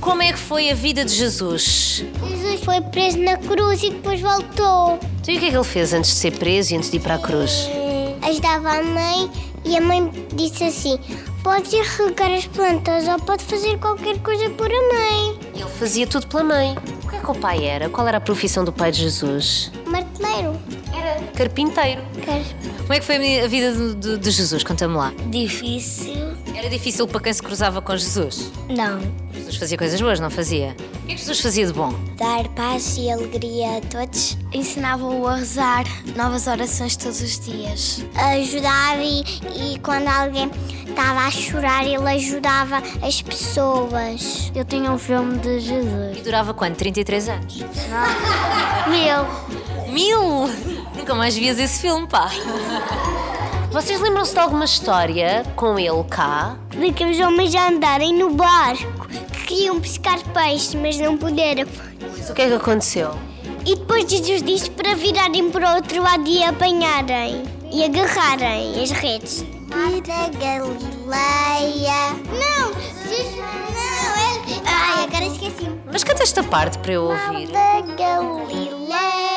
Como é que foi a vida de Jesus? Jesus foi preso na cruz e depois voltou. Então, e o que é que ele fez antes de ser preso e antes de ir para a cruz? Ajudava a mãe e a mãe disse assim: pode ir regar as plantas ou pode fazer qualquer coisa por a mãe. Ele fazia tudo pela mãe. O que é que o pai era? Qual era a profissão do pai de Jesus? Marteleiro. Era carpinteiro. Como é que foi a vida de Jesus? Conta-me lá. Difícil. Era difícil para quem se cruzava com Jesus? Não. Jesus fazia coisas boas, não fazia? O que é que Jesus fazia de bom? Dar paz e alegria a todos. Ensinava-o a rezar novas orações todos os dias. Ajudar e quando alguém estava a chorar, ele ajudava as pessoas. Eu tinha um filme de Jesus. E durava quanto? 33 anos? 1000. Nunca mais vias esse filme, pá. Vocês lembram-se de alguma história com ele cá? Daqueles homens a andarem no barco, que queriam pescar peixe, mas não puderam. Mas o que é que aconteceu? E depois Jesus disse para virarem para o outro lado e apanharem e agarrarem as redes. Da Galileia. Não, Jesus, não, ele... Ai, agora esqueci. Mas canta esta parte para eu ouvir. Da Galileia.